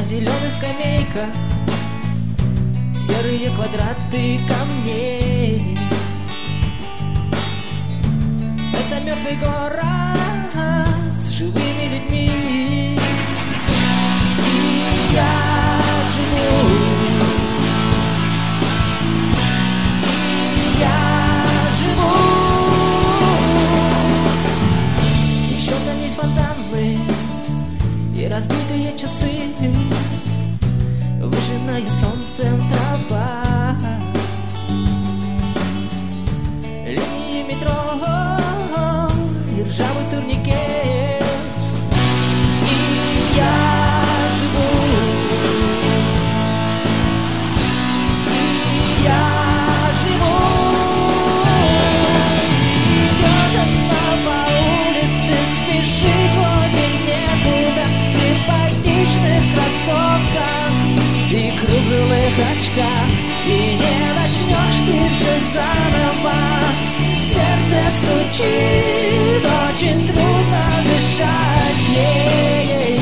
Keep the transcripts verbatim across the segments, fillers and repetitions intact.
зеленых скамейках серые квадраты камней. Это мертвый город с живыми людьми. И я живу, и я живу. Еще там есть фонтаны и разбитые часы, выжженная солнцем трава, линии метро и ржавый турникет. И я живу, и я живу. Идет она по улице, спешить вроде некуда, в симпатичных кроссовках и круглых очках. И не начнешь ты все заново. Сердце стучит, очень трудно дышать. Е-е-е.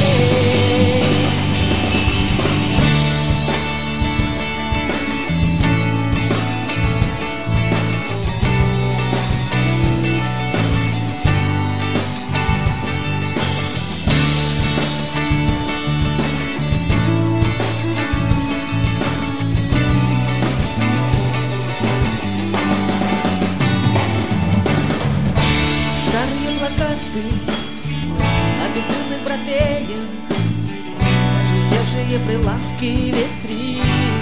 Старые плакаты на бездумных Бродвеях, пожелтевшие прилавки витрин.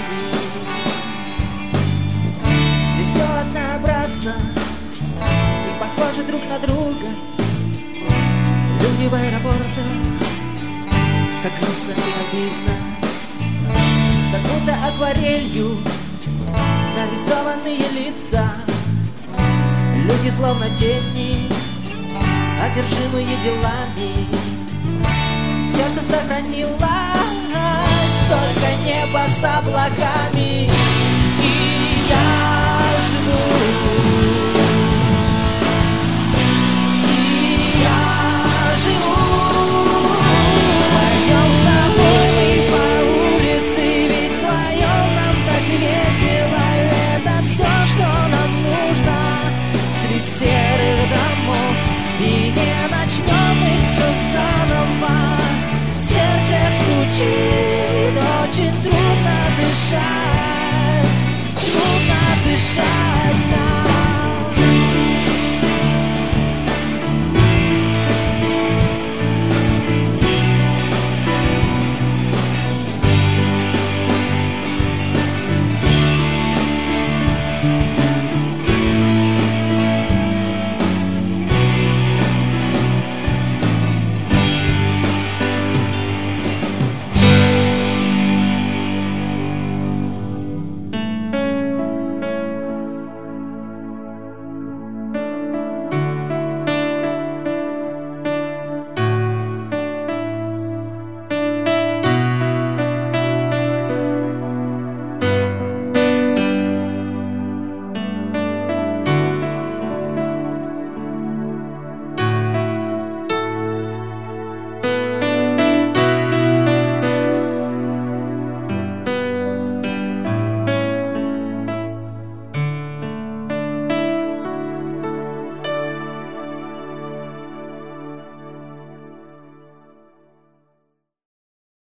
Здесь все однообразно и похожи друг на друга. Люди в аэропортах, как грустно и обидно, как будто акварелью нарисованные лица. Люди словно тени, одержимые делами. Все, что сохранилось, только небо с облаками. И я живу, и я живу. Пойдем с тобой мы по улице, ведь вдвоем нам так весело. Это все, что нам нужно средь серых домов. И не начнем мы все заново. Сердце стучит, очень трудно дышать. Трудно дышать нам.